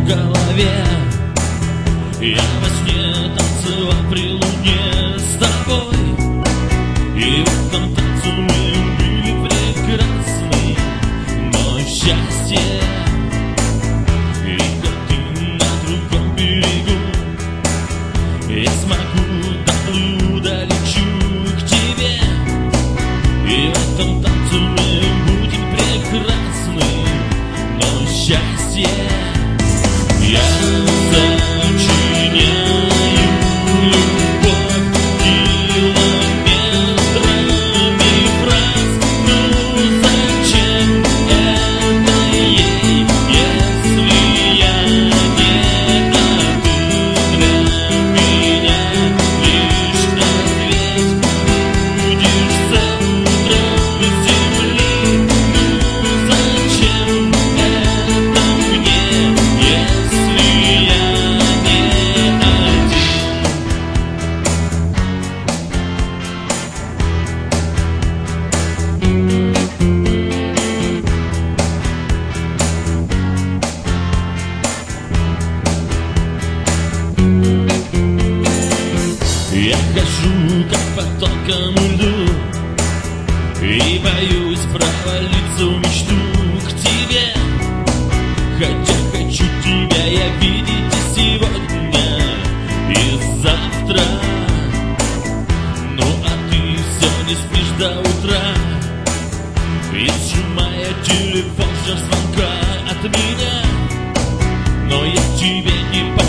голове. Я во сне танцевал при луне с тобой, и в этом танце мы были прекрасны. Но счастье, видя ты на другом берегу, я смогу, доплыву, долечу к тебе. И в этом танце мы будем прекрасны. Но счастье, я сочиняю любовь километрами фраз. Ну зачем это ей, если я не один для меня? Лишь ответь, будешь завтра в земли. Ну зачем это мне, если я не один? Я хожу как по тонкому льду и боюсь провалиться в мечту к тебе. Хотя хочу тебя я видеть и сегодня, и завтра. Ну а ты все не спишь до утра, и сжимая телефон ждешь звонка от меня. Но я тебе не поверю.